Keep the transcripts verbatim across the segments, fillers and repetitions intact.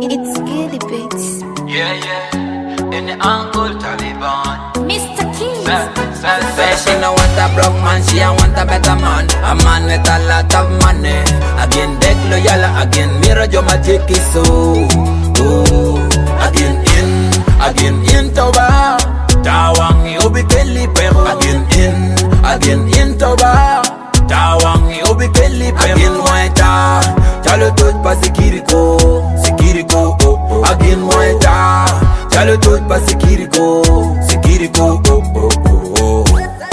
It's Gilly Beats. Yeah, yeah, in the Uncle Taliban. Mister Keys. Say she no want a broke man, she a want a better man. A man with a lot of money. Again, deck loyal, again, mirror your magic is so. Oh, again, in, again, in Toba. Tawang yobi kelly pero. Again, in, again, in Toba. Tawang yobi kelly pero. Again, waita. Chalo tot pa sikiriko, sikiriko, oh, oh. Again, waita. Chalo tot pa sikiriko, sikiriko, oh, oh, oh, oh.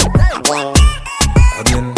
Again.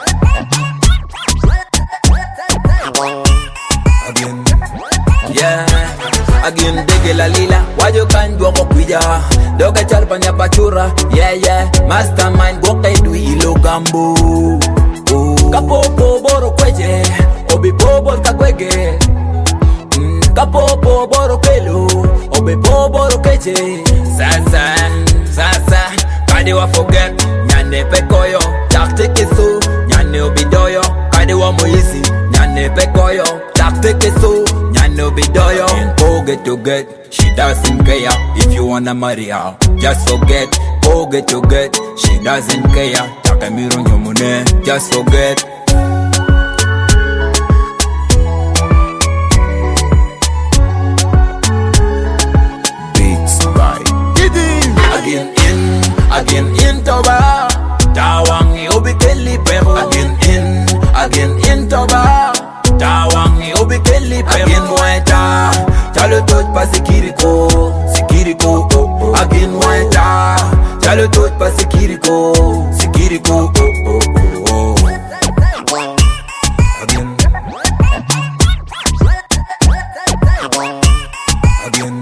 Again. Yeah. Again, dege la lila. Wajo kan dwa ko kuija. Doga chalpa nya pachura. Yeah, yeah. Mastermind boka idu ilo gambo. Oh. Kapopo boro kweje. Obi bobo kakwege. Mm. Kapopo boro kwelo. Obi bobo kweje. Sasa, sasa. Kade wa forget. Nyane pekoyo. Takte keso. Nyane obidoyo. Kade wa moisi. Nyane pekoyo. Takte keso. Nyane obidoyo. Go get to get. She doesn't care if you wanna marry her. Just forget. Go get to get. She doesn't care. Takamiro nyomune. Just forget. Beats by Diddy. Again in, again in Toba. Tawang yobi kelly pero. Again in, again in Toba. Tawang yobi kelly pero. Again waita. Chalo tot pa sikiriko, sikiriko, oh, oh. Again waita. Chalo tot pa sikiriko, sikiriko, oh, oh, oh, oh. Again. Again.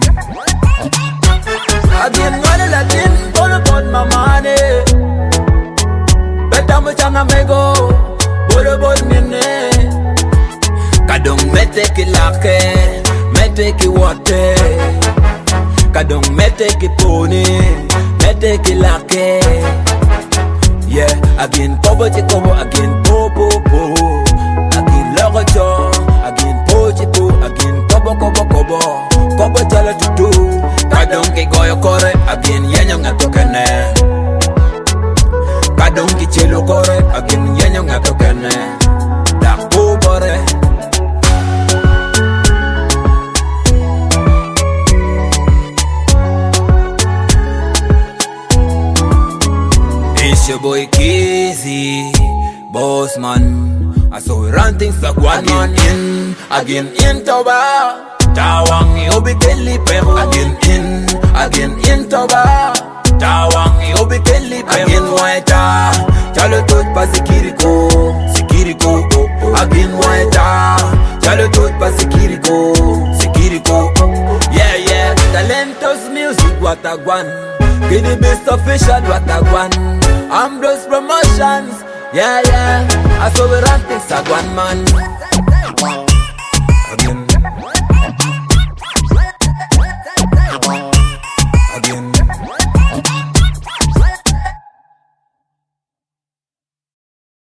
Again, money Latin, all about my money. Better me changa mego, all about me ne. Kadong mete ki lake, mete ki wate. Kadong mete ki pony, mete ki lake. Yeah, again popo chikobo, again popo po. Again logo cho, again po chipo, again kobo kobo kobo. Kobo chala tutu. Kadong ki goyo kore, again yenyo ngato kene. Kadong ki chelo kore, again yenyo ngato kene. Dak po bore. It's your boy Kizzy, boss man. I saw we run things like one man in, again in Toba. Tawang yobi kelly pero. Again in, again in Toba. Tawang yobi kelly pero. Again waita. Chalo tot pa sikiriko, sikiriko, oh, oh. Again waita. Chalo tot pa sikiriko, sikiriko, oh, oh. Yeah, yeah. Talentos music watagwan. Giddy Beats official watagwan. Ambrose Promotions. Yeah, yeah. I saw we run things like one man.